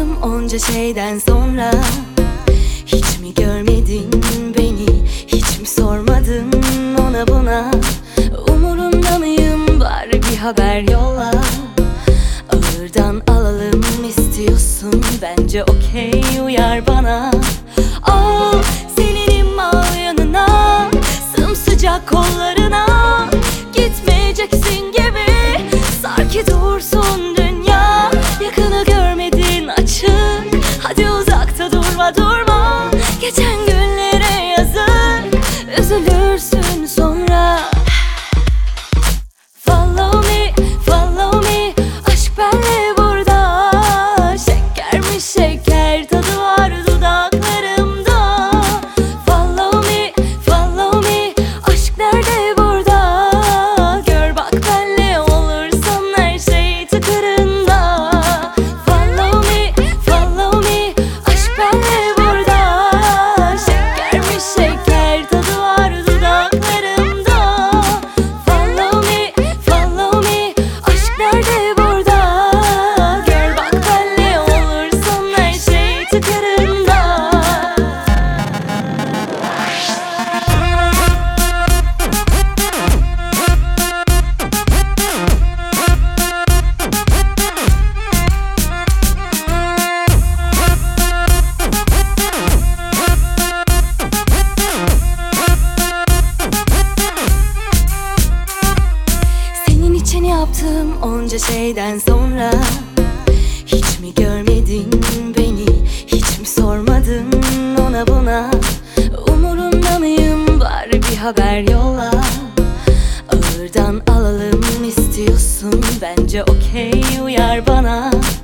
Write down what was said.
yaptım onca şeyden sonra? Hiç mi görmedin beni, hiç mi sormadın ona buna? Umurunda mıyım, bari bir haber yolla. Ağırdan alalım istiyorsun, bence okey, uyar bana. Al seninim, al yanına, sımsıcak kollarına. Gitmeyeceksin gibi, sar ki dursun dünya. Yakını görmedin açık, hadi uzakta durma durma. Geçen günlere yazık, üzülürsün sonra. Follow me, follow me, aşk benle burada. Şeker mi şeker, tadı var dudaklarımda. Follow me, follow me, aşk nerede burada? Gör bak benle olursan her şey tıkırında. Follow me, follow me, aşk benle burada. Şeker mi şeker, tadı var dudaklarımda. Follow me, follow me, aşk nerede burada? Gör bak benle olursan her şey tıkırında. Senin için yaptım onca şeyden sonra. Hiç mi görmedin beni, hiç mi sormadın ona buna? Umurunda mıyım, bari bir haber yolla. Ağırdan alalım istiyorsun, bence okey, uyar bana.